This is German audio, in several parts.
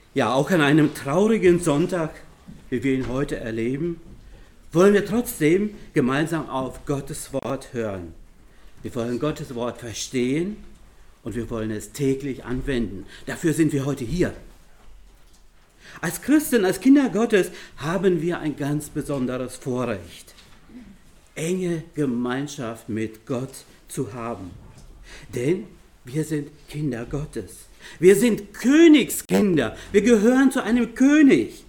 Ja, auch an einem traurigen Sonntag, wie wir ihn heute erleben, wollen wir trotzdem gemeinsam auf Gottes Wort hören. Wir wollen Gottes Wort verstehen und wir wollen es täglich anwenden. Dafür sind wir heute hier. Als Christen, als Kinder Gottes haben wir ein ganz besonderes Vorrecht, enge Gemeinschaft mit Gott zu haben. Denn wir sind Kinder Gottes. Wir sind Königskinder. Wir gehören zu einem König.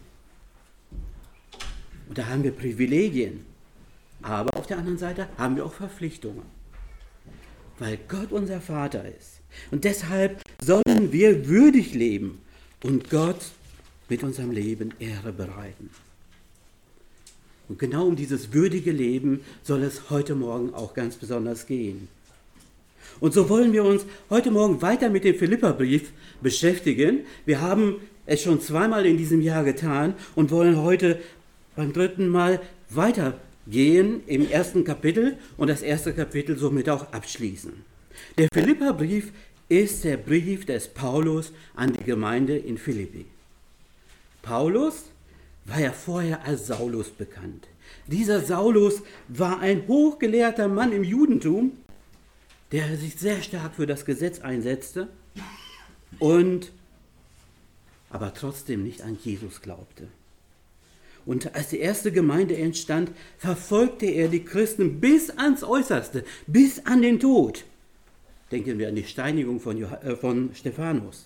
Und da haben wir Privilegien. Aber auf der anderen Seite haben wir auch Verpflichtungen. Weil Gott unser Vater ist. Und deshalb sollen wir würdig leben und Gott mit unserem Leben Ehre bereiten. Und genau um dieses würdige Leben soll es heute Morgen auch ganz besonders gehen. Und so wollen wir uns heute Morgen weiter mit dem Philipperbrief beschäftigen. Wir haben es schon zweimal in diesem Jahr getan und wollen heute beim dritten Mal weitergehen im ersten Kapitel und das erste Kapitel somit auch abschließen. Der Philipperbrief ist der Brief des Paulus an die Gemeinde in Philippi. Paulus war ja vorher als Saulus bekannt. Dieser Saulus war ein hochgelehrter Mann im Judentum, der sich sehr stark für das Gesetz einsetzte und aber trotzdem nicht an Jesus glaubte. Und als die erste Gemeinde entstand, verfolgte er die Christen bis ans Äußerste, bis an den Tod. Denken wir an die Steinigung von Stephanus.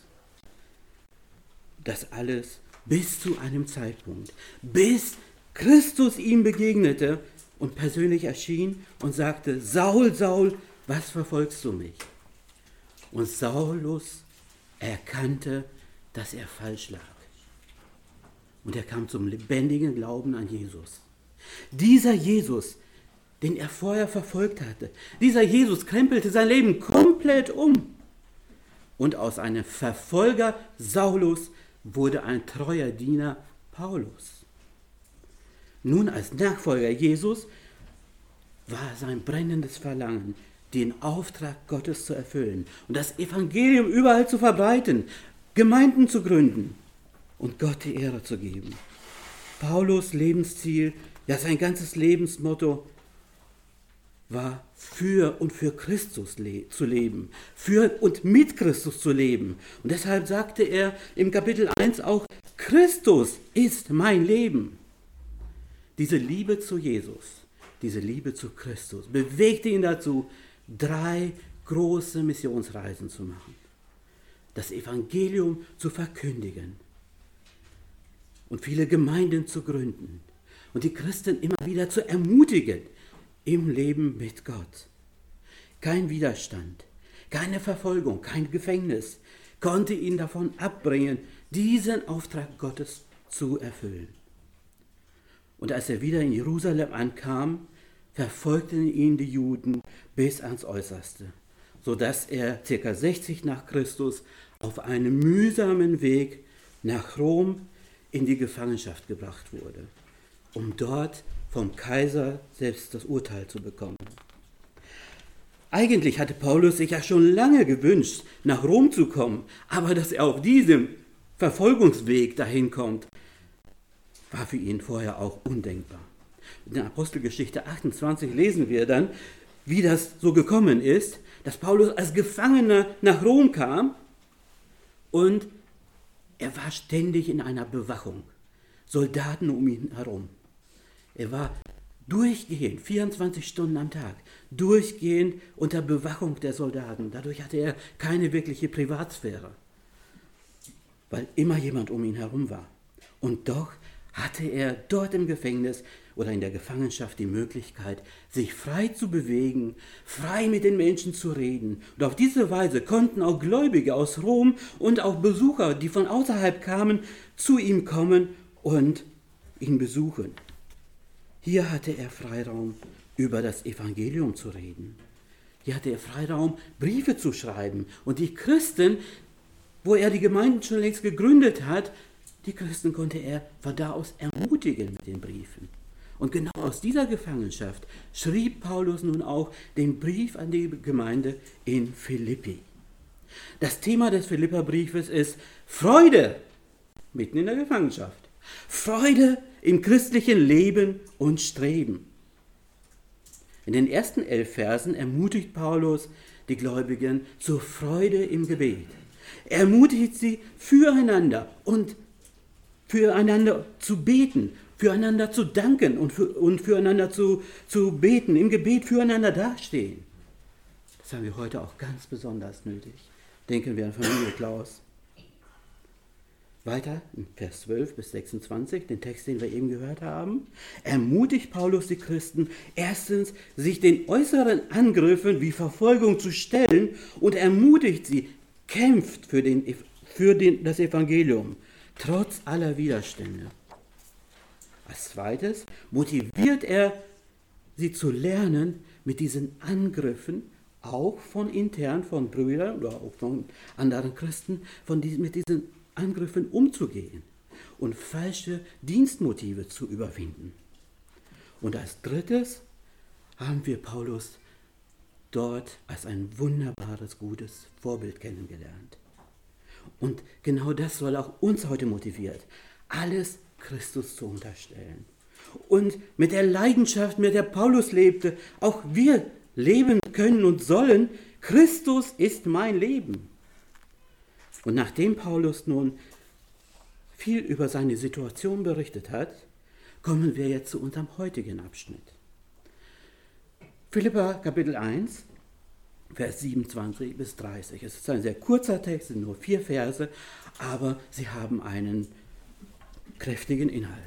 Das alles bis zu einem Zeitpunkt, bis Christus ihm begegnete und persönlich erschien und sagte: Saul, Saul, was verfolgst du mich? Und Saulus erkannte, dass er falsch lag. Und er kam zum lebendigen Glauben an Jesus. Dieser Jesus, den er vorher verfolgt hatte, dieser Jesus krempelte sein Leben komplett um. Und aus einem Verfolger Saulus wurde ein treuer Diener Paulus. Nun als Nachfolger Jesus war sein brennendes Verlangen, den Auftrag Gottes zu erfüllen und das Evangelium überall zu verbreiten, Gemeinden zu gründen und Gott die Ehre zu geben. Paulus' Lebensziel, ja sein ganzes Lebensmotto war für und für Christus zu leben, für und mit Christus zu leben. Und deshalb sagte er im Kapitel 1 auch: Christus ist mein Leben. Diese Liebe zu Jesus, diese Liebe zu Christus bewegte ihn dazu, 3 große Missionsreisen zu machen, das Evangelium zu verkündigen und viele Gemeinden zu gründen und die Christen immer wieder zu ermutigen im Leben mit Gott. Kein Widerstand, keine Verfolgung, kein Gefängnis konnte ihn davon abbringen, diesen Auftrag Gottes zu erfüllen. Und als er wieder in Jerusalem ankam, verfolgten ihn die Juden bis ans Äußerste, sodass er ca. 60 nach Christus auf einem mühsamen Weg nach Rom in die Gefangenschaft gebracht wurde, um dort vom Kaiser selbst das Urteil zu bekommen. Eigentlich hatte Paulus sich ja schon lange gewünscht, nach Rom zu kommen, aber dass er auf diesem Verfolgungsweg dahin kommt, war für ihn vorher auch undenkbar. In der Apostelgeschichte 28 lesen wir dann, wie das so gekommen ist, dass Paulus als Gefangener nach Rom kam und er war ständig in einer Bewachung, Soldaten um ihn herum. Er war durchgehend, 24 Stunden am Tag, durchgehend unter Bewachung der Soldaten. Dadurch hatte er keine wirkliche Privatsphäre, weil immer jemand um ihn herum war. Und doch hatte er dort im Gefängnis oder in der Gefangenschaft die Möglichkeit, sich frei zu bewegen, frei mit den Menschen zu reden. Und auf diese Weise konnten auch Gläubige aus Rom und auch Besucher, die von außerhalb kamen, zu ihm kommen und ihn besuchen. Hier hatte er Freiraum, über das Evangelium zu reden. Hier hatte er Freiraum, Briefe zu schreiben. Und die Christen, wo er die Gemeinden schon längst gegründet hat, die Christen konnte er von da aus ermutigen mit den Briefen. Und genau aus dieser Gefangenschaft schrieb Paulus nun auch den Brief an die Gemeinde in Philippi. Das Thema des Philipperbriefes ist Freude mitten in der Gefangenschaft. Freude im christlichen Leben und Streben. In den ersten 11 Versen ermutigt Paulus die Gläubigen zur Freude im Gebet. Er ermutigt sie füreinander und füreinander zu beten, füreinander zu danken und füreinander zu beten, im Gebet füreinander dastehen. Das haben wir heute auch ganz besonders nötig. Denken wir an Familie Klaus. Weiter in Vers 12 bis 26, den Text, den wir eben gehört haben, ermutigt Paulus die Christen, erstens, sich den äußeren Angriffen wie Verfolgung zu stellen und ermutigt sie, kämpft für das Evangelium, trotz aller Widerstände. Als zweites motiviert er sie zu lernen, mit diesen Angriffen, auch von intern, von Brüdern oder auch von anderen Christen, mit diesen Angriffen umzugehen und falsche Dienstmotive zu überwinden. Und als drittes haben wir Paulus dort als ein wunderbares, gutes Vorbild kennengelernt. Und genau das soll auch uns heute motivieren, alles Christus zu unterstellen. Und mit der Leidenschaft, mit der Paulus lebte, auch wir leben können und sollen, Christus ist mein Leben. Und nachdem Paulus nun viel über seine Situation berichtet hat, kommen wir jetzt zu unserem heutigen Abschnitt. Philipper Kapitel 1, Vers 27 bis 30. Es ist ein sehr kurzer Text, es sind nur 4 Verse, aber sie haben einen kräftigen Inhalt.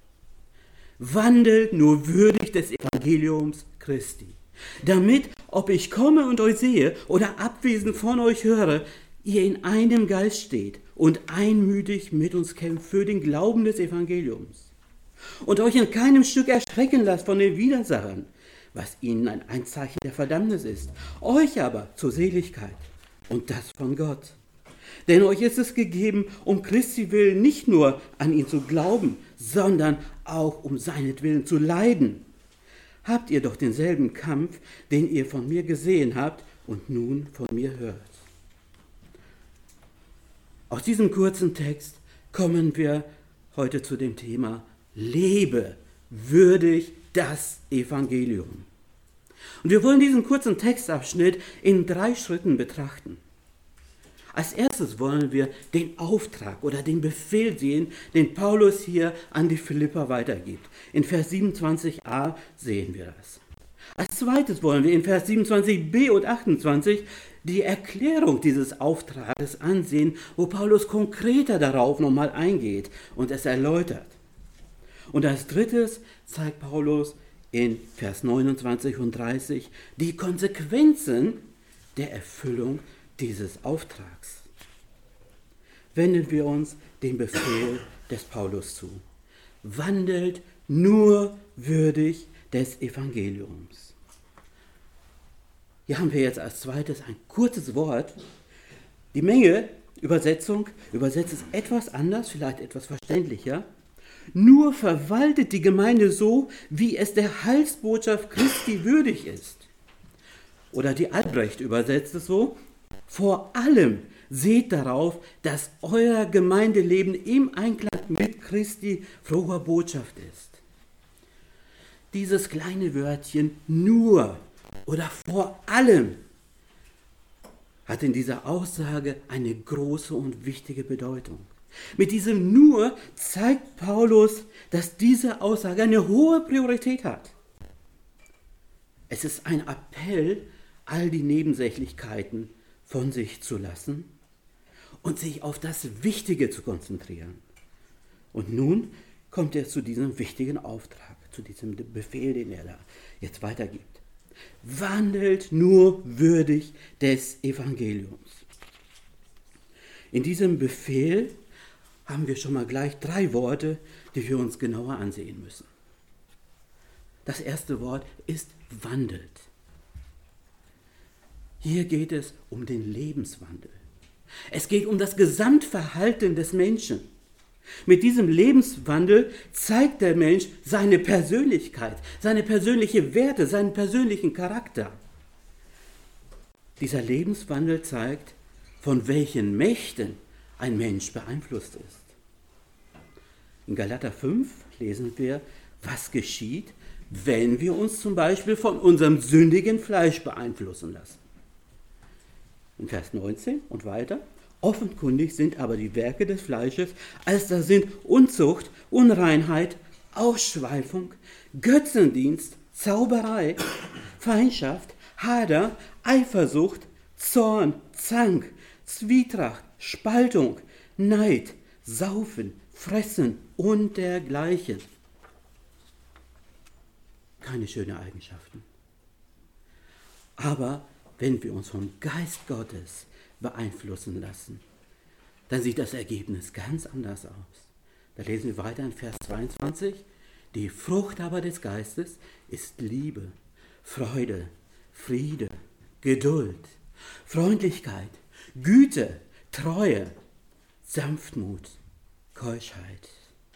Wandelt nur würdig des Evangeliums Christi, damit, ob ich komme und euch sehe oder abwesend von euch höre, ihr in einem Geist steht und einmütig mit uns kämpft für den Glauben des Evangeliums und euch in keinem Stück erschrecken lasst von den Widersachern, was ihnen ein Zeichen der Verdammnis ist, euch aber zur Seligkeit und das von Gott. Denn euch ist es gegeben, um Christi willen nicht nur an ihn zu glauben, sondern auch um seinetwillen zu leiden. Habt ihr doch denselben Kampf, den ihr von mir gesehen habt und nun von mir hört. Aus diesem kurzen Text kommen wir heute zu dem Thema Lebe würdig das Evangelium. Und wir wollen diesen kurzen Textabschnitt in 3 Schritten betrachten. Als erstes wollen wir den Auftrag oder den Befehl sehen, den Paulus hier an die Philipper weitergibt. In Vers 27a sehen wir das. Als zweites wollen wir in Vers 27b und 28 die Erklärung dieses Auftrages ansehen, wo Paulus konkreter darauf nochmal eingeht und es erläutert. Und als drittes zeigt Paulus in Vers 29 und 30 die Konsequenzen der Erfüllung dieses Auftrags. Wenden wir uns dem Befehl des Paulus zu. Wandelt nur würdig des Evangeliums. Hier haben wir jetzt als zweites ein kurzes Wort. Die Menge-Übersetzung übersetzt es etwas anders, vielleicht etwas verständlicher. Nur verwaltet die Gemeinde so, wie es der Heilsbotschaft Christi würdig ist. Oder die Albrecht übersetzt es so: Vor allem seht darauf, dass euer Gemeindeleben im Einklang mit Christi froher Botschaft ist. Dieses kleine Wörtchen nur oder vor allem hat in dieser Aussage eine große und wichtige Bedeutung. Mit diesem nur zeigt Paulus, dass diese Aussage eine hohe Priorität hat. Es ist ein Appell, all die Nebensächlichkeiten von sich zu lassen und sich auf das Wichtige zu konzentrieren. Und nun kommt er zu diesem wichtigen Auftrag, zu diesem Befehl, den er da jetzt weitergibt. Wandelt nur würdig des Evangeliums. In diesem Befehl haben wir schon mal gleich 3 Worte, die wir uns genauer ansehen müssen. Das erste Wort ist wandelt. Hier geht es um den Lebenswandel. Es geht um das Gesamtverhalten des Menschen. Mit diesem Lebenswandel zeigt der Mensch seine Persönlichkeit, seine persönlichen Werte, seinen persönlichen Charakter. Dieser Lebenswandel zeigt, von welchen Mächten ein Mensch beeinflusst ist. In Galater 5 lesen wir, was geschieht, wenn wir uns zum Beispiel von unserem sündigen Fleisch beeinflussen lassen. In Vers 19 und weiter. Offenkundig sind aber die Werke des Fleisches, als da sind Unzucht, Unreinheit, Ausschweifung, Götzendienst, Zauberei, Feindschaft, Hader, Eifersucht, Zorn, Zank, Zwietracht, Spaltung, Neid, Saufen, Fressen und dergleichen. Keine schönen Eigenschaften. Aber wenn wir uns vom Geist Gottes beeinflussen lassen, dann sieht das Ergebnis ganz anders aus. Da lesen wir weiter in Vers 22. Die Frucht aber des Geistes ist Liebe, Freude, Friede, Geduld, Freundlichkeit, Güte, Treue, Sanftmut, Keuschheit.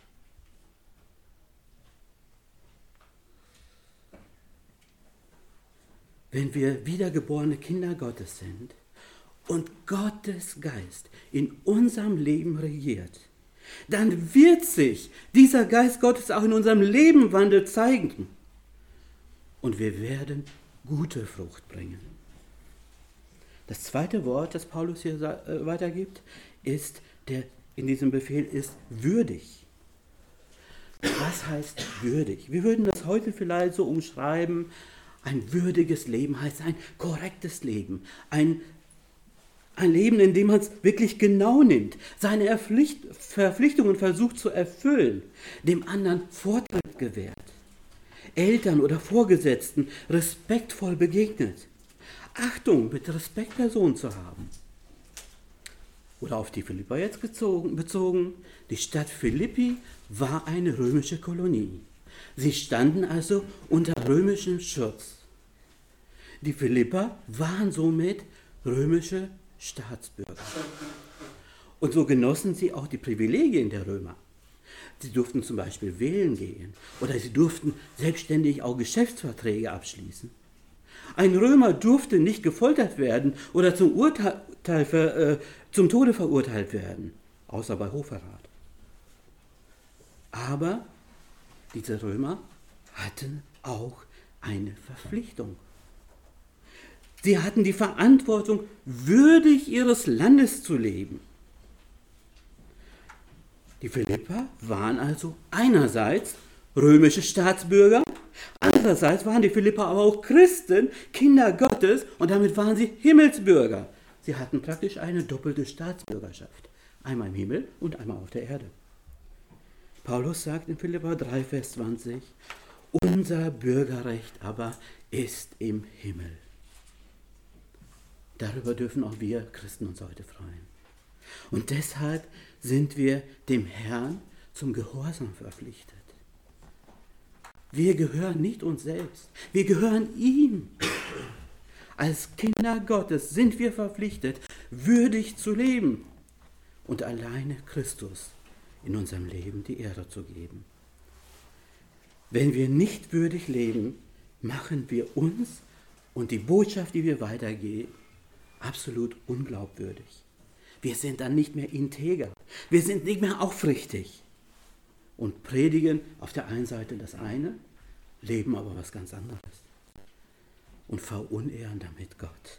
Wenn wir wiedergeborene Kinder Gottes sind und Gottes Geist in unserem Leben regiert, dann wird sich dieser Geist Gottes auch in unserem Lebenwandel zeigen. Und wir werden gute Frucht bringen. Das zweite Wort, das Paulus hier weitergibt, in diesem Befehl ist würdig. Was heißt würdig? Wir würden das heute vielleicht so umschreiben, ein würdiges Leben heißt ein korrektes Leben, ein Leben, in dem man es wirklich genau nimmt, seine Verpflichtungen versucht zu erfüllen, dem anderen Vortritt gewährt, Eltern oder Vorgesetzten respektvoll begegnet, Achtung mit Respektpersonen zu haben. Oder auf die Philipper jetzt bezogen, die Stadt Philippi war eine römische Kolonie. Sie standen also unter römischem Schutz. Die Philipper waren somit römische Staatsbürger. Und so genossen sie auch die Privilegien der Römer. Sie durften zum Beispiel wählen gehen oder sie durften selbstständig auch Geschäftsverträge abschließen. Ein Römer durfte nicht gefoltert werden oder zum Tode verurteilt werden, außer bei Hochverrat. Aber diese Römer hatten auch eine Verpflichtung. Sie hatten die Verantwortung, würdig ihres Landes zu leben. Die Philipper waren also einerseits römische Staatsbürger, andererseits waren die Philipper aber auch Christen, Kinder Gottes, und damit waren sie Himmelsbürger. Sie hatten praktisch eine doppelte Staatsbürgerschaft, einmal im Himmel und einmal auf der Erde. Paulus sagt in Philipper 3, Vers 20, unser Bürgerrecht aber ist im Himmel. Darüber dürfen auch wir Christen uns heute freuen. Und deshalb sind wir dem Herrn zum Gehorsam verpflichtet. Wir gehören nicht uns selbst, wir gehören ihm. Als Kinder Gottes sind wir verpflichtet, würdig zu leben und alleine Christus in unserem Leben die Ehre zu geben. Wenn wir nicht würdig leben, machen wir uns und die Botschaft, die wir weitergeben, absolut unglaubwürdig. Wir sind dann nicht mehr integer, wir sind nicht mehr aufrichtig und predigen auf der einen Seite das eine, leben aber was ganz anderes und verunehren damit Gott.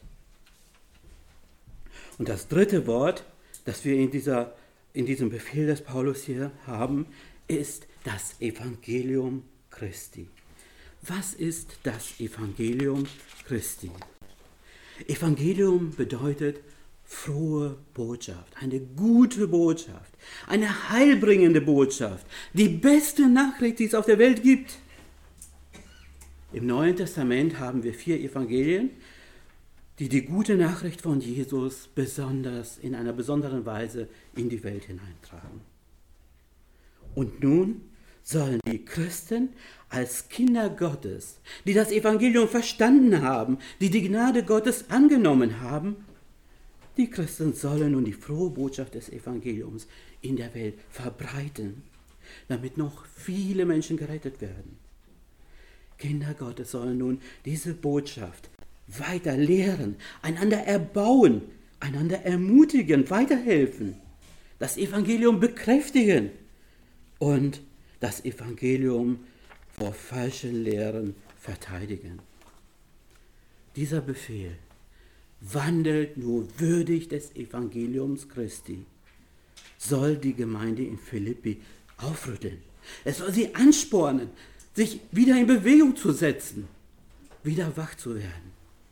Und das dritte Wort, das wir in diesem Befehl des Paulus hier haben, ist das Evangelium Christi. Was ist das Evangelium Christi? Evangelium bedeutet frohe Botschaft, eine gute Botschaft, eine heilbringende Botschaft, die beste Nachricht, die es auf der Welt gibt. Im Neuen Testament haben wir 4 Evangelien, die die gute Nachricht von Jesus besonders in einer besonderen Weise in die Welt hineintragen. Und nun sollen die Christen als Kinder Gottes, die das Evangelium verstanden haben, die die Gnade Gottes angenommen haben, die Christen sollen nun die frohe Botschaft des Evangeliums in der Welt verbreiten, damit noch viele Menschen gerettet werden. Kinder Gottes sollen nun diese Botschaft weiter lehren, einander erbauen, einander ermutigen, weiterhelfen, das Evangelium bekräftigen und das Evangelium vor falschen Lehren verteidigen. Dieser Befehl, wandelt nur würdig des Evangeliums Christi, soll die Gemeinde in Philippi aufrütteln. Es soll sie anspornen, sich wieder in Bewegung zu setzen, wieder wach zu werden.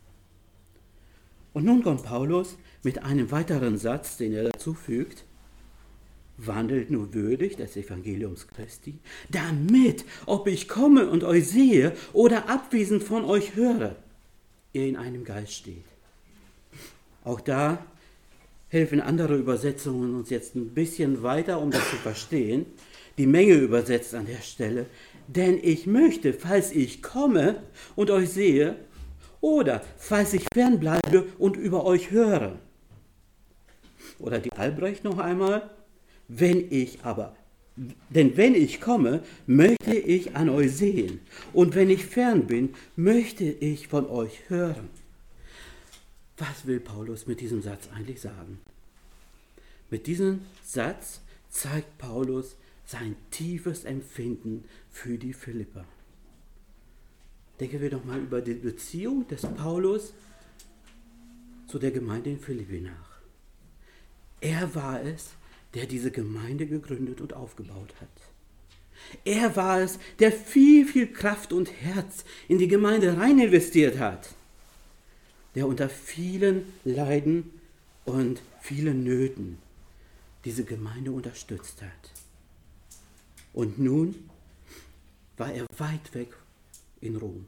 Und nun kommt Paulus mit einem weiteren Satz, den er dazu fügt: Wandelt nur würdig des Evangeliums Christi, damit, ob ich komme und euch sehe oder abwesend von euch höre, ihr in einem Geist steht. Auch da helfen andere Übersetzungen uns jetzt ein bisschen weiter, um das zu verstehen. Die Menge übersetzt an der Stelle: Denn ich möchte, falls ich komme und euch sehe, oder falls ich fernbleibe und über euch höre. Oder die Albrecht noch einmal: Denn wenn ich komme, möchte ich an euch sehen, und wenn ich fern bin, möchte ich von euch hören. Was will Paulus mit diesem Satz eigentlich sagen? Mit diesem Satz zeigt Paulus sein tiefes Empfinden für die Philipper. Denken wir doch mal über die Beziehung des Paulus zu der Gemeinde in Philippi nach. Er war es, der diese Gemeinde gegründet und aufgebaut hat. Er war es, der viel, viel Kraft und Herz in die Gemeinde rein investiert hat, der unter vielen Leiden und vielen Nöten diese Gemeinde unterstützt hat. Und nun war er weit weg in Rom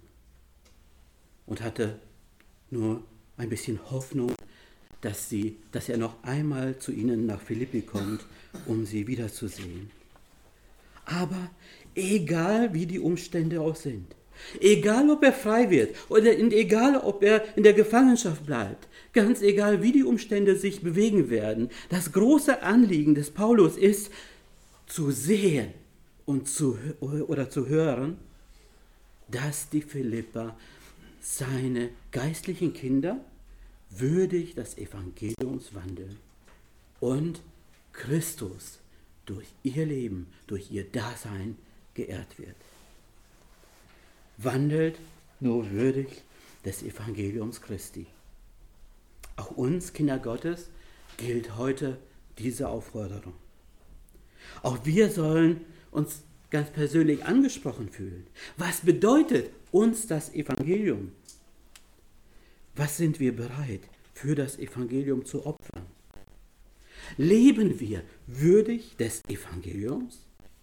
und hatte nur ein bisschen Hoffnung, dass er noch einmal zu ihnen nach Philippi kommt, um sie wiederzusehen. Aber egal wie die Umstände auch sind, egal ob er frei wird oder egal ob er in der Gefangenschaft bleibt, ganz egal wie die Umstände sich bewegen werden, das große Anliegen des Paulus ist, zu sehen und zu hören, dass die Philipper seine geistlichen Kinder würdig des Evangeliums wandeln und Christus durch ihr Leben, durch ihr Dasein geehrt wird. Wandelt nur würdig des Evangeliums Christi. Auch uns, Kinder Gottes, gilt heute diese Aufforderung. Auch wir sollen uns ganz persönlich angesprochen fühlen. Was bedeutet uns das Evangelium? Was sind wir bereit, für das Evangelium zu opfern? Leben wir würdig des Evangeliums?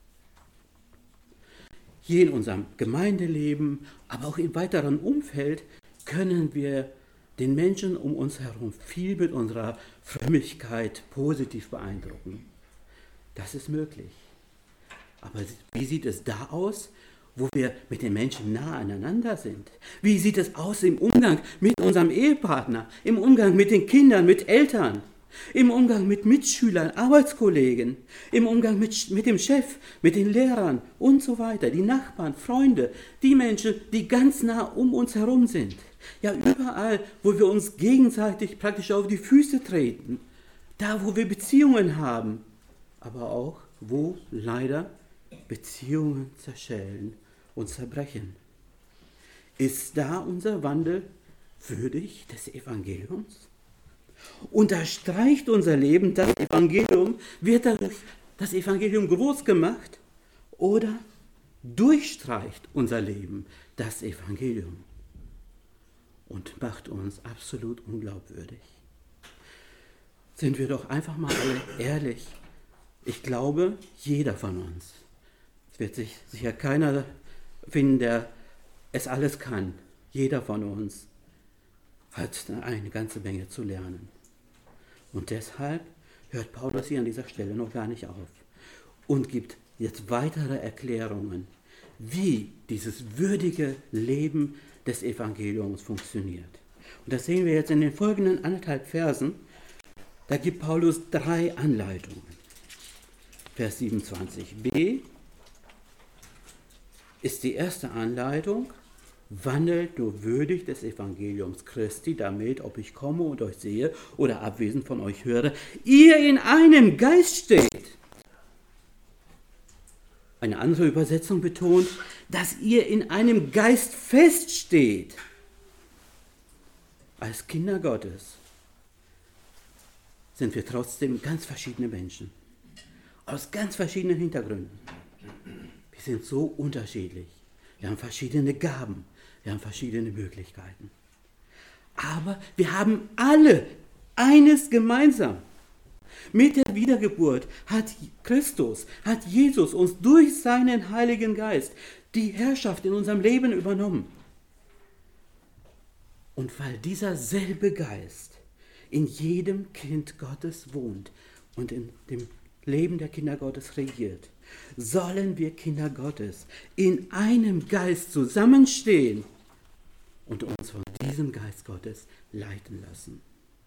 Hier in unserem Gemeindeleben, aber auch im weiteren Umfeld können wir den Menschen um uns herum viel mit unserer Frömmigkeit positiv beeindrucken. Das ist möglich. Aber wie sieht es da aus, wo wir mit den Menschen nah aneinander sind? Wie sieht es aus im Umgang mit unserem Ehepartner, im Umgang mit den Kindern, mit Eltern, im Umgang mit Mitschülern, Arbeitskollegen, im Umgang mit dem Chef, mit den Lehrern und so weiter, die Nachbarn, Freunde, die Menschen, die ganz nah um uns herum sind? Ja, überall, wo wir uns gegenseitig praktisch auf die Füße treten, da, wo wir Beziehungen haben, aber auch, wo leider Beziehungen zerschellen und zerbrechen. Ist da unser Wandel würdig des Evangeliums? Unterstreicht unser Leben das Evangelium? Wird dadurch das Evangelium groß gemacht? Oder durchstreicht unser Leben das Evangelium und macht uns absolut unglaubwürdig? Sind wir doch einfach mal alle ehrlich. Ich glaube, jeder von uns, es wird sich sicher keiner finden, der es alles kann. Jeder von uns hat eine ganze Menge zu lernen. Und deshalb hört Paulus hier an dieser Stelle noch gar nicht auf und gibt jetzt weitere Erklärungen, wie dieses würdige Leben des Evangeliums funktioniert. Und das sehen wir jetzt in den folgenden 1,5 Versen. Da gibt Paulus 3 Anleitungen. Vers 27b ist die erste Anleitung: Wandelt nur würdig des Evangeliums Christi, damit, ob ich komme und euch sehe oder abwesend von euch höre, ihr in einem Geist steht. Eine andere Übersetzung betont, dass ihr in einem Geist feststeht. Als Kinder Gottes sind wir trotzdem ganz verschiedene Menschen. Aus ganz verschiedenen Hintergründen. Wir sind so unterschiedlich. Wir haben verschiedene Gaben. Wir haben verschiedene Möglichkeiten. Aber wir haben alle eines gemeinsam. Mit der Wiedergeburt hat Christus, hat Jesus uns durch seinen Heiligen Geist die Herrschaft in unserem Leben übernommen. Und weil dieser selbe Geist in jedem Kind Gottes wohnt und in dem Leben der Kinder Gottes regiert, sollen wir Kinder Gottes in einem Geist zusammenstehen und uns von diesem Geist Gottes leiten lassen.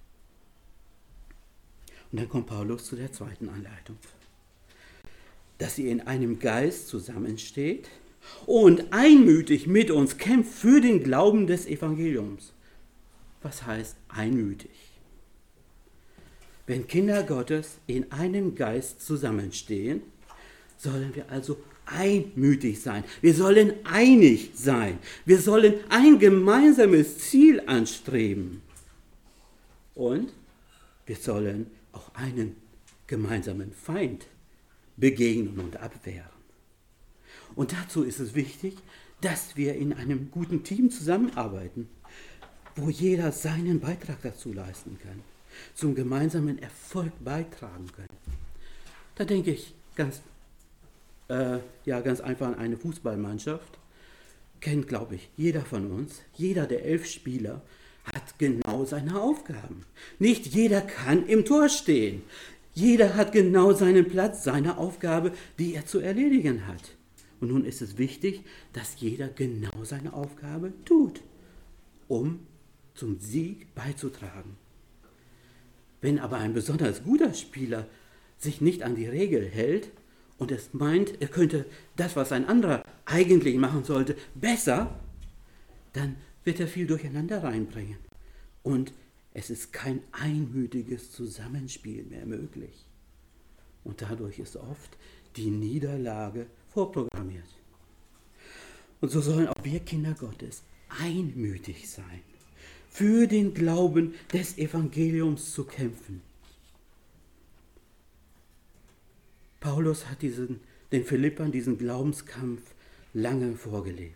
Und dann kommt Paulus zu der zweiten Anleitung. Dass ihr in einem Geist zusammensteht und einmütig mit uns kämpft für den Glauben des Evangeliums. Was heißt einmütig? Wenn Kinder Gottes in einem Geist zusammenstehen, sollen wir also einmütig sein. Wir sollen einig sein. Wir sollen ein gemeinsames Ziel anstreben. Und wir sollen auch einen gemeinsamen Feind begegnen und abwehren. Und dazu ist es wichtig, dass wir in einem guten Team zusammenarbeiten, wo jeder seinen Beitrag dazu leisten kann, zum gemeinsamen Erfolg beitragen können. Da denke ich ganz einfach an eine Fußballmannschaft. Kennt, glaube ich, jeder von uns, jeder der 11 Spieler hat genau seine Aufgaben. Nicht jeder kann im Tor stehen. Jeder hat genau seinen Platz, seine Aufgabe, die er zu erledigen hat. Und nun ist es wichtig, dass jeder genau seine Aufgabe tut, um zum Sieg beizutragen. Wenn aber ein besonders guter Spieler sich nicht an die Regel hält und es meint, er könnte das, was ein anderer eigentlich machen sollte, besser, dann wird er viel Durcheinander reinbringen. Und es ist kein einmütiges Zusammenspiel mehr möglich. Und dadurch ist oft die Niederlage vorprogrammiert. Und so sollen auch wir Kinder Gottes einmütig sein, für den Glauben des Evangeliums zu kämpfen. Paulus hat den Philippern diesen Glaubenskampf lange vorgelebt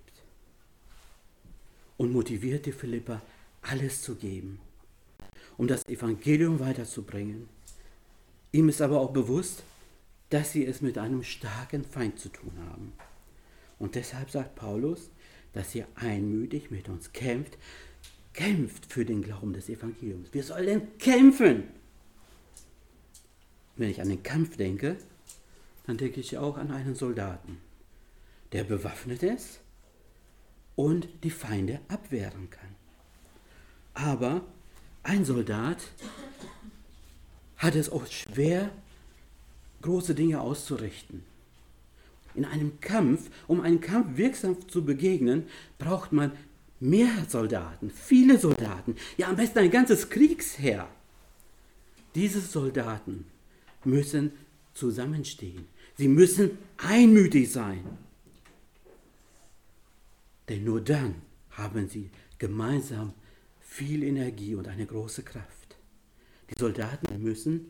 und motiviert die Philipper, alles zu geben, um das Evangelium weiterzubringen. Ihm ist aber auch bewusst, dass sie es mit einem starken Feind zu tun haben. Und deshalb sagt Paulus, dass ihr einmütig mit uns kämpft für den Glauben des Evangeliums. Wir sollen kämpfen. Wenn ich an den Kampf denke, dann denke ich auch an einen Soldaten, der bewaffnet ist und die Feinde abwehren kann. Aber ein Soldat hat es auch schwer, große Dinge auszurichten. In einem Kampf, um einen Kampf wirksam zu begegnen, braucht man mehr Soldaten, viele Soldaten, ja am besten ein ganzes Kriegsheer. Diese Soldaten müssen zusammenstehen. Sie müssen einmütig sein. Denn nur dann haben sie gemeinsam viel Energie und eine große Kraft. Die Soldaten müssen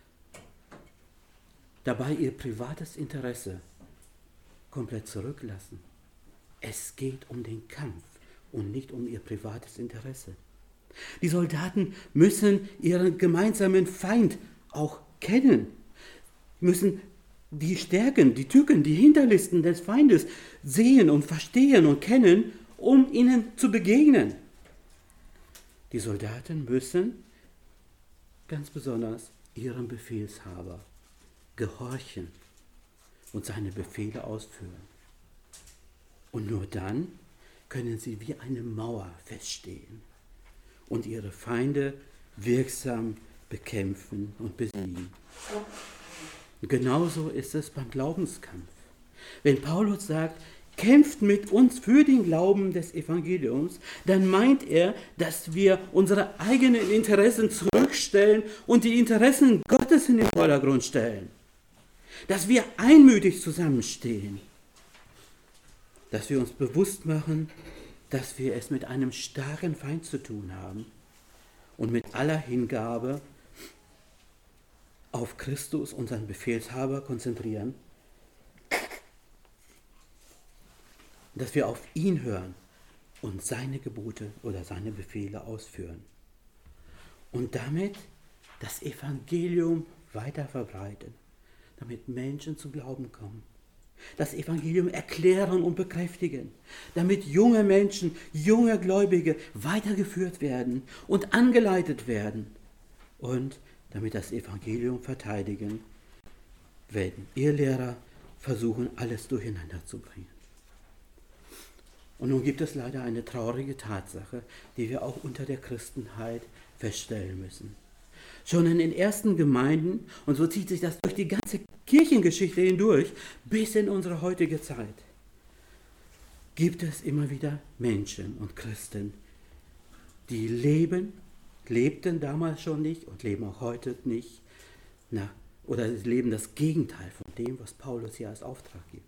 dabei ihr privates Interesse komplett zurücklassen. Es geht um den Kampf und nicht um ihr privates Interesse. Die Soldaten müssen ihren gemeinsamen Feind auch kennen, müssen die Stärken, die Tücken, die Hinterlisten des Feindes sehen und verstehen und kennen, um ihnen zu begegnen. Die Soldaten müssen ganz besonders ihrem Befehlshaber gehorchen und seine Befehle ausführen. Und nur dann können sie wie eine Mauer feststehen und ihre Feinde wirksam bekämpfen und besiegen. Und genauso ist es beim Glaubenskampf. Wenn Paulus sagt, kämpft mit uns für den Glauben des Evangeliums, dann meint er, dass wir unsere eigenen Interessen zurückstellen und die Interessen Gottes in den Vordergrund stellen. dass wir einmütig zusammenstehen, dass wir uns bewusst machen, dass wir es mit einem starken Feind zu tun haben und mit aller Hingabe auf Christus, unseren Befehlshaber, konzentrieren, dass wir auf ihn hören und seine Gebote oder seine Befehle ausführen und damit das Evangelium weiter verbreiten, damit Menschen zu Glauben kommen. Das Evangelium erklären und bekräftigen, damit junge Menschen, junge Gläubige weitergeführt werden und angeleitet werden und damit das Evangelium verteidigen, wenn Irrlehrer versuchen, alles durcheinander zu bringen. Und nun gibt es leider eine traurige Tatsache, die wir auch unter der Christenheit feststellen müssen. Schon in den ersten Gemeinden, und so zieht sich das durch die ganze Kirchengeschichte hindurch, bis in unsere heutige Zeit, gibt es immer wieder Menschen und Christen, die lebten damals schon nicht und leben auch heute nicht, oder leben das Gegenteil von dem, was Paulus hier als Auftrag gibt.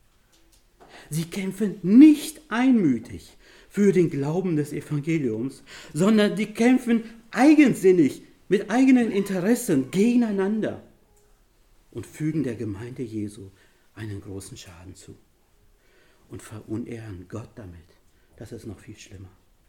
Sie kämpfen nicht einmütig für den Glauben des Evangeliums, sondern die kämpfen eigensinnig mit eigenen Interessen gegeneinander und fügen der Gemeinde Jesu einen großen Schaden zu und verunehren Gott damit. Das ist noch viel schlimmer.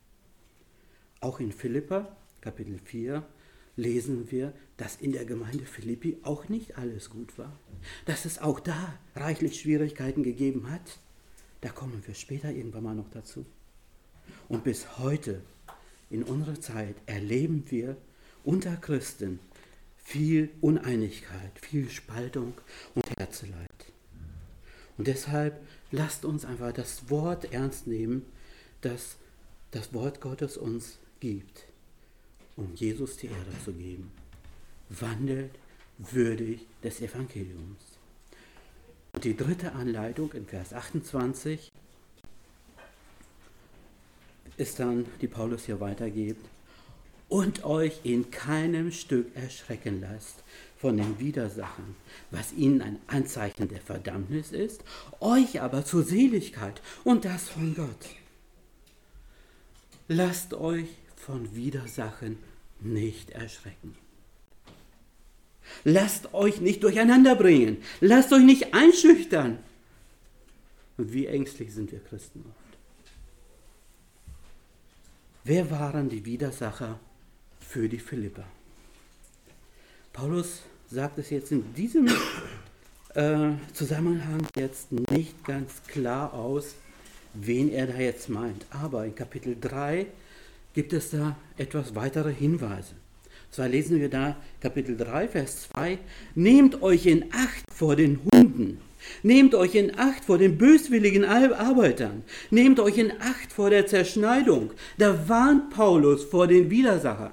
Auch in Philipper, Kapitel 4, lesen wir, dass in der Gemeinde Philippi auch nicht alles gut war, dass es auch da reichlich Schwierigkeiten gegeben hat. Da kommen wir später irgendwann mal noch dazu. Und bis heute, in unserer Zeit, erleben wir unter Christen viel Uneinigkeit, viel Spaltung und Herzeleid. Und deshalb lasst uns einfach das Wort ernst nehmen, das das Wort Gottes uns gibt, um Jesus die Ehre zu geben. Wandelt würdig des Evangeliums. Und die dritte Anleitung in Vers 28 ist dann, die Paulus hier weitergibt: und euch in keinem Stück erschrecken lasst von den Widersachen, was ihnen ein Anzeichen der Verdammnis ist, euch aber zur Seligkeit und das von Gott. Lasst euch von Widersachen nicht erschrecken. Lasst euch nicht durcheinander bringen. Lasst euch nicht einschüchtern. Und wie ängstlich sind wir Christen oft. Wer waren die Widersacher für die Philipper? Paulus sagt es jetzt in diesem Zusammenhang jetzt nicht ganz klar aus, wen er da jetzt meint. Aber in Kapitel 3 gibt es da etwas weitere Hinweise. Zwar lesen wir da Kapitel 3, Vers 2, nehmt euch in Acht vor den Hunden, nehmt euch in Acht vor den böswilligen Arbeitern, nehmt euch in Acht vor der Zerschneidung. Da warnt Paulus vor den Widersachern.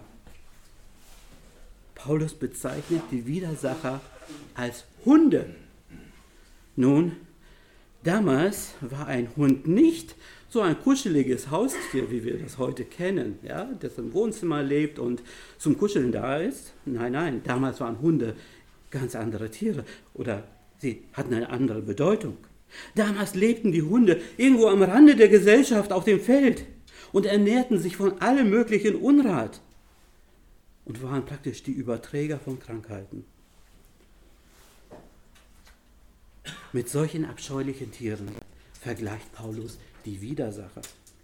Paulus bezeichnet die Widersacher als Hunde. Nun, damals war ein Hund nicht so ein kuscheliges Haustier, wie wir das heute kennen, ja, das im Wohnzimmer lebt und zum Kuscheln da ist. Nein, damals waren Hunde ganz andere Tiere oder sie hatten eine andere Bedeutung. Damals lebten die Hunde irgendwo am Rande der Gesellschaft auf dem Feld und ernährten sich von allem möglichen Unrat und waren praktisch die Überträger von Krankheiten. Mit solchen abscheulichen Tieren vergleicht Paulus die Widersacher.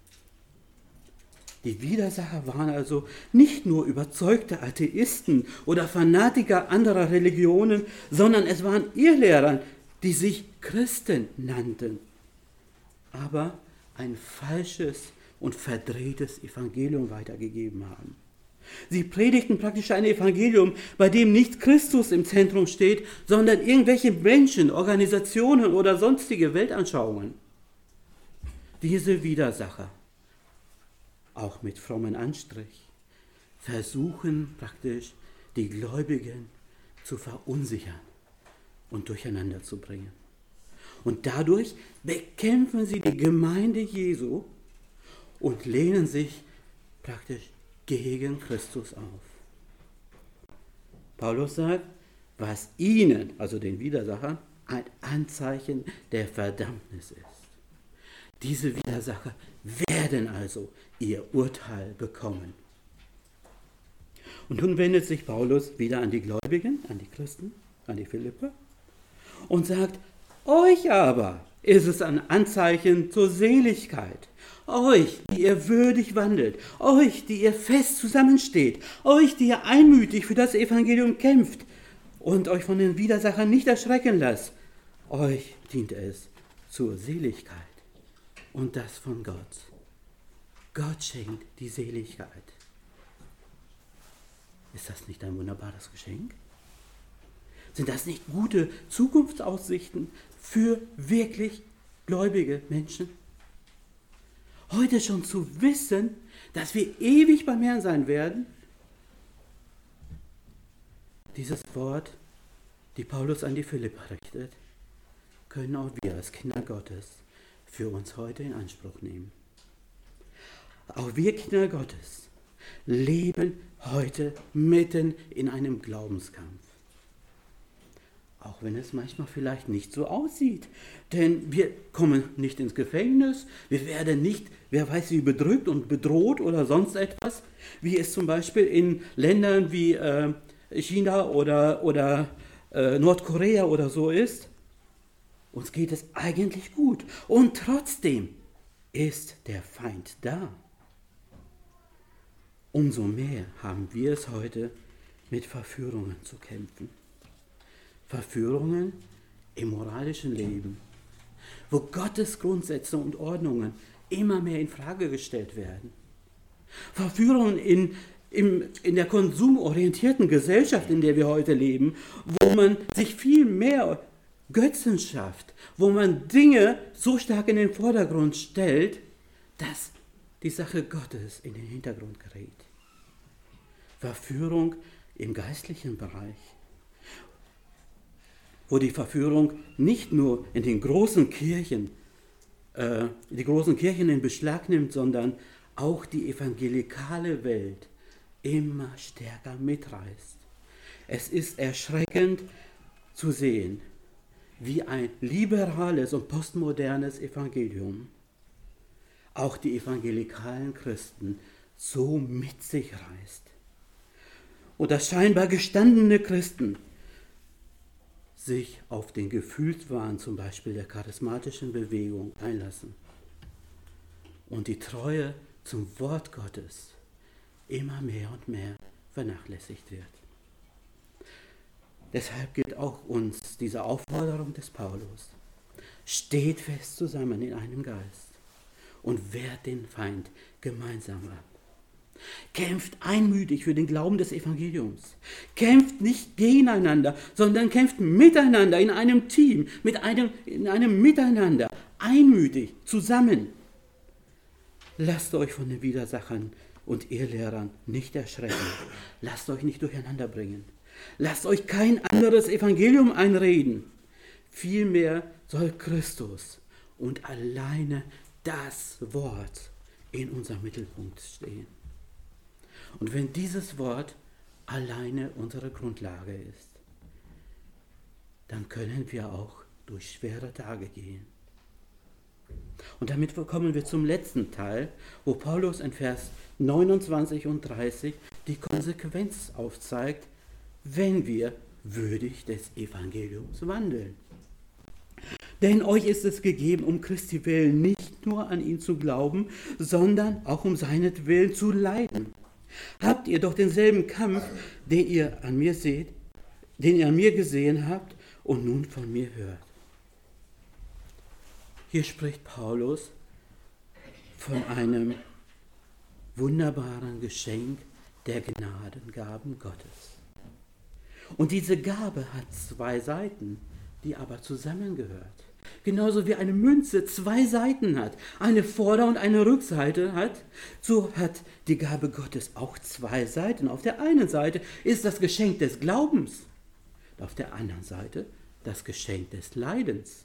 Die Widersacher waren also nicht nur überzeugte Atheisten oder Fanatiker anderer Religionen, sondern es waren Irrlehrer, die sich Christen nannten, aber ein falsches und verdrehtes Evangelium weitergegeben haben. Sie predigten praktisch ein Evangelium, bei dem nicht Christus im Zentrum steht, sondern irgendwelche Menschen, Organisationen oder sonstige Weltanschauungen. Diese Widersacher, auch mit frommen Anstrich, versuchen praktisch die Gläubigen zu verunsichern und durcheinander zu bringen. Und dadurch bekämpfen sie die Gemeinde Jesu und lehnen sich praktisch gegen Christus auf. Paulus sagt, was ihnen, also den Widersachern, ein Anzeichen der Verdammnis ist. Diese Widersacher werden also ihr Urteil bekommen. Und nun wendet sich Paulus wieder an die Gläubigen, an die Christen, an die Philipper und sagt, euch aber ist es ein Anzeichen zur Seligkeit. Euch, die ihr würdig wandelt, euch, die ihr fest zusammensteht, euch, die ihr einmütig für das Evangelium kämpft und euch von den Widersachern nicht erschrecken lasst, euch dient es zur Seligkeit und das von Gott. Gott schenkt die Seligkeit. Ist das nicht ein wunderbares Geschenk? Sind das nicht gute Zukunftsaussichten für wirklich gläubige Menschen? Heute schon zu wissen, dass wir ewig beim Herrn sein werden? Dieses Wort, die Paulus an die Philipper richtet, können auch wir als Kinder Gottes für uns heute in Anspruch nehmen. Auch wir Kinder Gottes leben heute mitten in einem Glaubenskampf. Auch wenn es manchmal vielleicht nicht so aussieht. Denn wir kommen nicht ins Gefängnis, wir werden nicht, wer weiß wie, bedrückt und bedroht oder sonst etwas, wie es zum Beispiel in Ländern wie China oder Nordkorea oder so ist. Uns geht es eigentlich gut. Und trotzdem ist der Feind da. Umso mehr haben wir es heute mit Verführungen zu kämpfen. Verführungen im moralischen Leben, wo Gottes Grundsätze und Ordnungen immer mehr in Frage gestellt werden. Verführungen in der konsumorientierten Gesellschaft, in der wir heute leben, wo man sich viel mehr Götzen schafft, wo man Dinge so stark in den Vordergrund stellt, dass die Sache Gottes in den Hintergrund gerät. Verführung im geistlichen Bereich, wo die Verführung nicht nur in den großen Kirchen, die großen Kirchen in Beschlag nimmt, sondern auch die evangelikale Welt immer stärker mitreißt. Es ist erschreckend zu sehen, wie ein liberales und postmodernes Evangelium auch die evangelikalen Christen so mit sich reißt. Und dass scheinbar gestandene Christen sich auf den Gefühlswahn zum Beispiel der charismatischen Bewegung einlassen und die Treue zum Wort Gottes immer mehr und mehr vernachlässigt wird. Deshalb gilt auch uns diese Aufforderung des Paulus. Steht fest zusammen in einem Geist und wehrt den Feind gemeinsam ab. Kämpft einmütig für den Glauben des Evangeliums. Kämpft nicht gegeneinander, sondern kämpft miteinander in einem Team, in einem Miteinander, einmütig, zusammen. Lasst euch von den Widersachern und Irrlehrern nicht erschrecken. Lasst euch nicht durcheinander bringen. Lasst euch kein anderes Evangelium einreden. Vielmehr soll Christus und alleine das Wort in unserem Mittelpunkt stehen. Und wenn dieses Wort alleine unsere Grundlage ist, dann können wir auch durch schwere Tage gehen. Und damit kommen wir zum letzten Teil, wo Paulus in Vers 29 und 30 die Konsequenz aufzeigt, wenn wir würdig des Evangeliums wandeln. Denn euch ist es gegeben, um Christi willen nicht nur an ihn zu glauben, sondern auch um seinetwillen zu leiden. Habt ihr doch denselben Kampf, den ihr an mir seht, den ihr an mir gesehen habt und nun von mir hört. Hier spricht Paulus von einem wunderbaren Geschenk der Gnadengaben Gottes. Und diese Gabe hat zwei Seiten, die aber zusammengehört. Genauso wie eine Münze zwei Seiten hat, eine Vorder- und eine Rückseite hat, so hat die Gabe Gottes auch zwei Seiten. Auf der einen Seite ist das Geschenk des Glaubens, auf der anderen Seite das Geschenk des Leidens.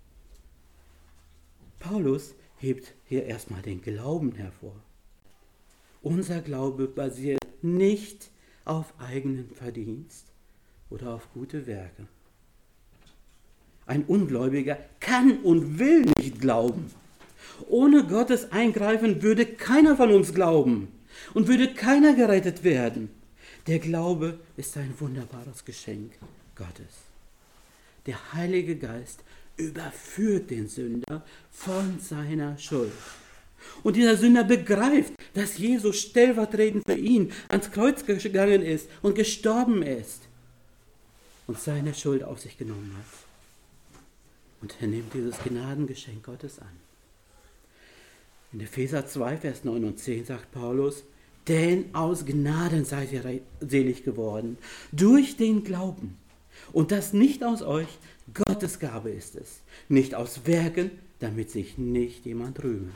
Paulus hebt hier erstmal den Glauben hervor. Unser Glaube basiert nicht auf eigenen Verdienst, oder auf gute Werke. Ein Ungläubiger kann und will nicht glauben. Ohne Gottes Eingreifen würde keiner von uns glauben und würde keiner gerettet werden. Der Glaube ist ein wunderbares Geschenk Gottes. Der Heilige Geist überführt den Sünder von seiner Schuld. Und dieser Sünder begreift, dass Jesus stellvertretend für ihn ans Kreuz gegangen ist und gestorben ist und seine Schuld auf sich genommen hat. Und er nimmt dieses Gnadengeschenk Gottes an. In Epheser 2, Vers 9 und 10 sagt Paulus, denn aus Gnaden seid ihr selig geworden, durch den Glauben. Und das nicht aus euch, Gottes Gabe ist es, nicht aus Werken, damit sich nicht jemand rühme.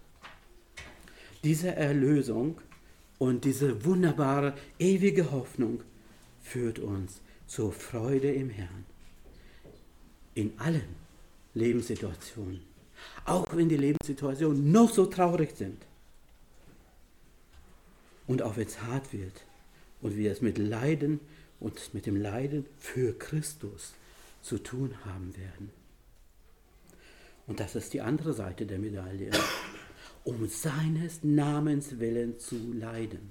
Diese Erlösung und diese wunderbare, ewige Hoffnung führt uns zur Freude im Herrn. In allen Lebenssituationen, auch wenn die Lebenssituationen noch so traurig sind. Und auch wenn es hart wird und wir es mit Leiden und mit dem Leiden für Christus zu tun haben werden. Und das ist die andere Seite der Medaille. Um seines Namens willen zu leiden.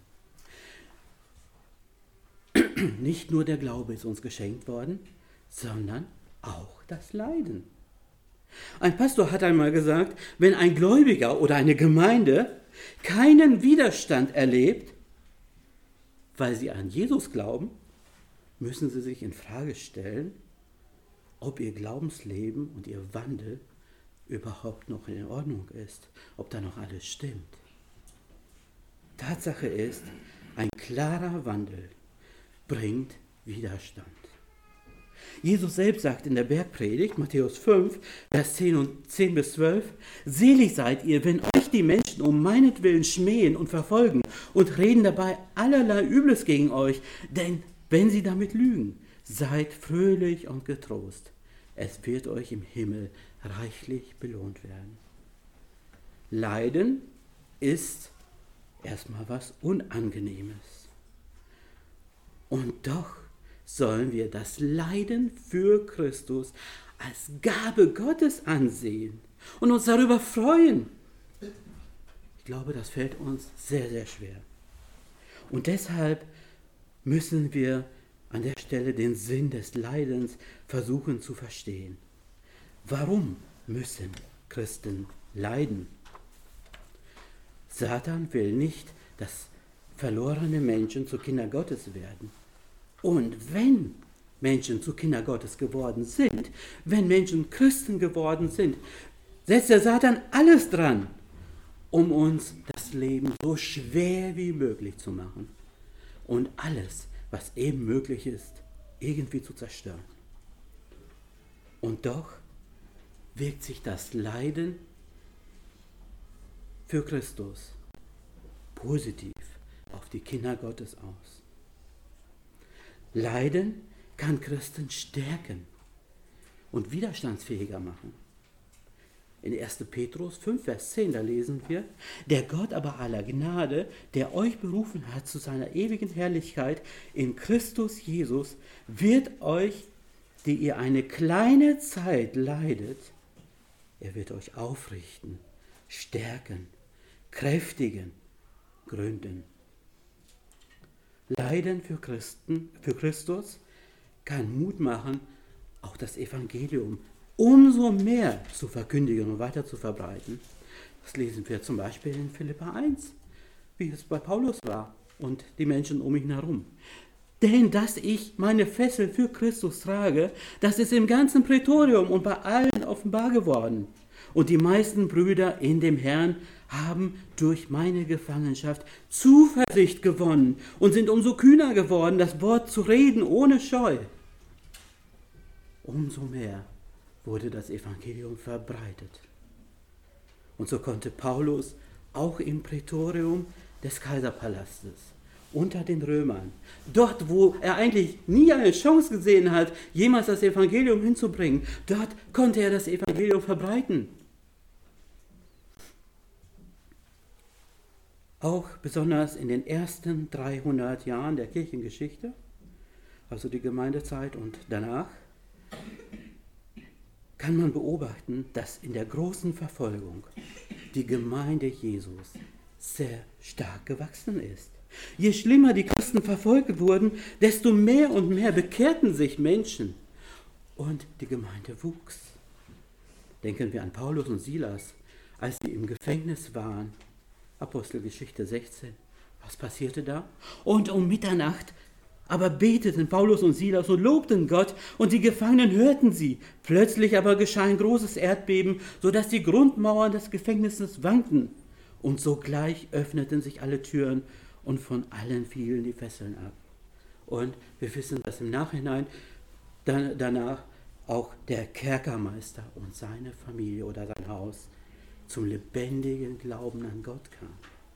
Nicht nur der Glaube ist uns geschenkt worden, sondern auch das Leiden. Ein Pastor hat einmal gesagt, wenn ein Gläubiger oder eine Gemeinde keinen Widerstand erlebt, weil sie an Jesus glauben, müssen sie sich in Frage stellen, ob ihr Glaubensleben und ihr Wandel überhaupt noch in Ordnung ist, ob da noch alles stimmt. Tatsache ist, ein klarer Wandel bringt Widerstand. Jesus selbst sagt in der Bergpredigt, Matthäus 5, Vers 10 bis 12, selig seid ihr, wenn euch die Menschen um meinetwillen schmähen und verfolgen und reden dabei allerlei Übles gegen euch, denn wenn sie damit lügen, seid fröhlich und getrost. Es wird euch im Himmel reichlich belohnt werden. Leiden ist erstmal was Unangenehmes. Und doch sollen wir das Leiden für Christus als Gabe Gottes ansehen und uns darüber freuen. Ich glaube, das fällt uns sehr, sehr schwer. Und deshalb müssen wir an der Stelle den Sinn des Leidens versuchen zu verstehen. Warum müssen Christen leiden? Satan will nicht, dass verlorene Menschen zu Kinder Gottes werden. Und wenn Menschen zu Kinder Gottes geworden sind, wenn Menschen Christen geworden sind, setzt der Satan alles dran, um uns das Leben so schwer wie möglich zu machen und alles, was eben möglich ist, irgendwie zu zerstören. Und doch wirkt sich das Leiden für Christus positiv auf die Kinder Gottes aus. Leiden kann Christen stärken und widerstandsfähiger machen. In 1. Petrus 5, Vers 10, da lesen wir, der Gott aber aller Gnade, der euch berufen hat zu seiner ewigen Herrlichkeit in Christus Jesus, wird euch, die ihr eine kleine Zeit leidet, er wird euch aufrichten, stärken, kräftigen, gründen. Leiden für Christus kann Mut machen, auch das Evangelium umso mehr zu verkündigen und weiter zu verbreiten. Das lesen wir zum Beispiel in Philipper 1, wie es bei Paulus war und die Menschen um ihn herum. Denn dass ich meine Fessel für Christus trage, das ist im ganzen Prätorium und bei allen offenbar geworden. Und die meisten Brüder in dem Herrn haben durch meine Gefangenschaft Zuversicht gewonnen und sind umso kühner geworden, das Wort zu reden ohne Scheu. Umso mehr wurde das Evangelium verbreitet. Und so konnte Paulus auch im Prätorium des Kaiserpalastes unter den Römern, dort wo er eigentlich nie eine Chance gesehen hat, jemals das Evangelium hinzubringen, dort konnte er das Evangelium verbreiten. Auch besonders in den ersten 300 Jahren der Kirchengeschichte also die Gemeindezeit und danach, kann man beobachten, dass in der großen Verfolgung die Gemeinde Jesus sehr stark gewachsen ist. Je schlimmer die Christen verfolgt wurden, desto mehr und mehr bekehrten sich Menschen und die Gemeinde wuchs. Denken wir an Paulus und Silas, als sie im Gefängnis waren. Apostelgeschichte 16. Was passierte da? Und um Mitternacht aber beteten Paulus und Silas und lobten Gott, und die Gefangenen hörten sie. Plötzlich aber geschah ein großes Erdbeben, sodass die Grundmauern des Gefängnisses wankten. Und sogleich öffneten sich alle Türen, und von allen fielen die Fesseln ab. Und wir wissen, dass im Nachhinein danach auch der Kerkermeister und seine Familie oder sein Haus zum lebendigen Glauben an Gott kam.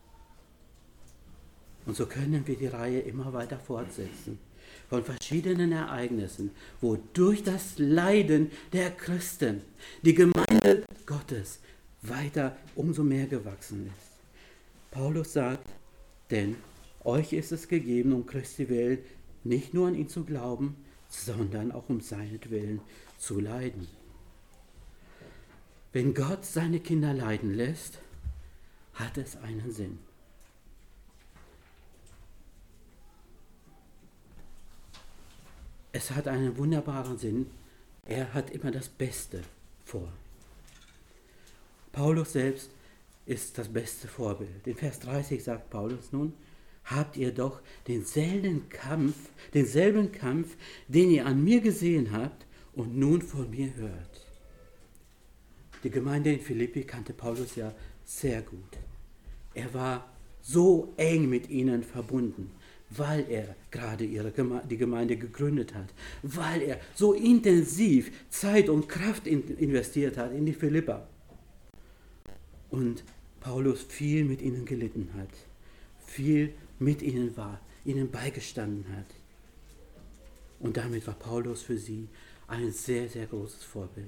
Und so können wir die Reihe immer weiter fortsetzen, von verschiedenen Ereignissen, wo durch das Leiden der Christen die Gemeinde Gottes weiter umso mehr gewachsen ist. Paulus sagt, denn euch ist es gegeben, um Christi willen nicht nur an ihn zu glauben, sondern auch um seinetwillen zu leiden. Wenn Gott seine Kinder leiden lässt, hat es einen Sinn. Es hat einen wunderbaren Sinn. Er hat immer das Beste vor. Paulus selbst ist das beste Vorbild. In Vers 30 sagt Paulus nun, habt ihr doch denselben Kampf, den ihr an mir gesehen habt und nun von mir hört. Die Gemeinde in Philippi kannte Paulus ja sehr gut. Er war so eng mit ihnen verbunden, weil er gerade die Gemeinde gegründet hat, weil er so intensiv Zeit und Kraft investiert hat in die Philipper. Und Paulus viel mit ihnen gelitten hat, viel mit ihnen war, ihnen beigestanden hat. Und damit war Paulus für sie ein sehr, sehr großes Vorbild.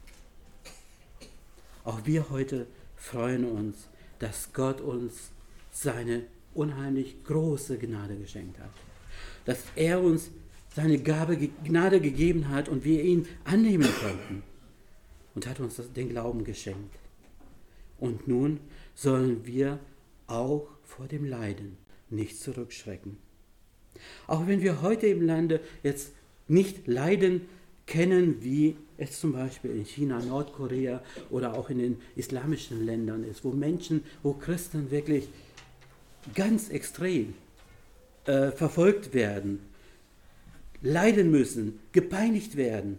Auch wir heute freuen uns, dass Gott uns seine unheimlich große Gnade geschenkt hat. Dass er uns seine Gnade gegeben hat und wir ihn annehmen konnten. Und hat uns den Glauben geschenkt. Und nun sollen wir auch vor dem Leiden nicht zurückschrecken. Auch wenn wir heute im Lande jetzt nicht Leiden kennen, wie es zum Beispiel in China, Nordkorea oder auch in den islamischen Ländern ist, wo Christen wirklich ganz extrem verfolgt werden, leiden müssen, gepeinigt werden.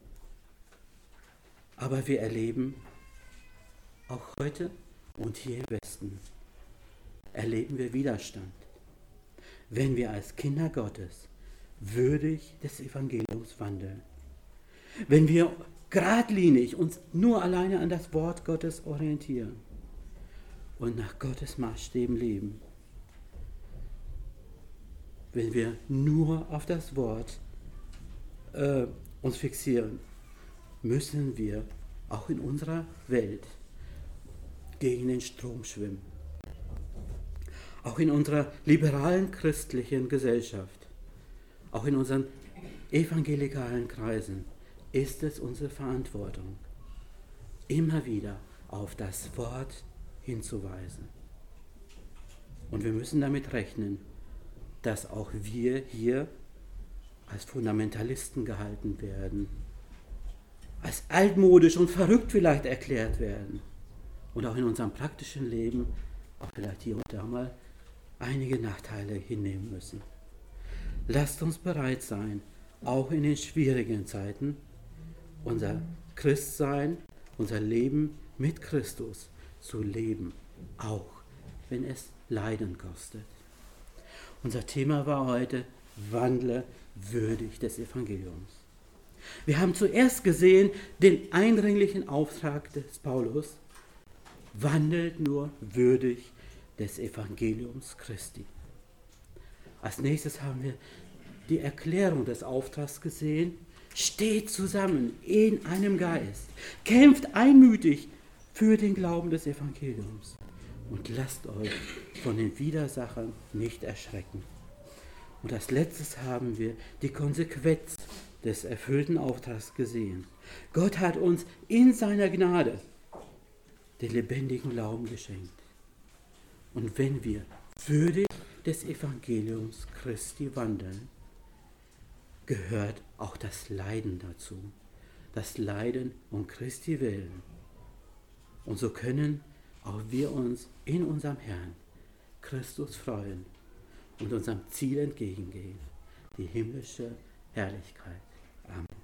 Aber wir erleben auch heute und hier im Westen, erleben wir Widerstand, wenn wir als Kinder Gottes würdig des Evangeliums wandeln. Wenn wir geradlinig uns nur alleine an das Wort Gottes orientieren und nach Gottes Maßstäben leben. Wenn wir nur auf das Wort uns fixieren, müssen wir auch in unserer Welt gegen den Strom schwimmen. Auch in unserer liberalen christlichen Gesellschaft, auch in unseren evangelikalen Kreisen ist es unsere Verantwortung, immer wieder auf das Wort hinzuweisen. Und wir müssen damit rechnen, dass auch wir hier als Fundamentalisten gehalten werden, als altmodisch und verrückt vielleicht erklärt werden und auch in unserem praktischen Leben auch vielleicht hier und da mal einige Nachteile hinnehmen müssen. Lasst uns bereit sein, auch in den schwierigen Zeiten unser Christsein, unser Leben mit Christus zu leben, auch wenn es Leiden kostet. Unser Thema war heute, wandle würdig des Evangeliums. Wir haben zuerst gesehen den eindringlichen Auftrag des Paulus, wandelt nur würdig des Evangeliums Christi. Als nächstes haben wir die Erklärung des Auftrags gesehen, steht zusammen in einem Geist, kämpft einmütig für den Glauben des Evangeliums und lasst euch von den Widersachern nicht erschrecken. Und als letztes haben wir die Konsequenz des erfüllten Auftrags gesehen. Gott hat uns in seiner Gnade den lebendigen Glauben geschenkt. Und wenn wir würdig des Evangeliums Christi wandeln, gehört auch das Leiden dazu. Das Leiden um Christi willen. Und so können auch wir uns in unserem Herrn Christus freuen und unserem Ziel entgegengehen, die himmlische Herrlichkeit. Amen.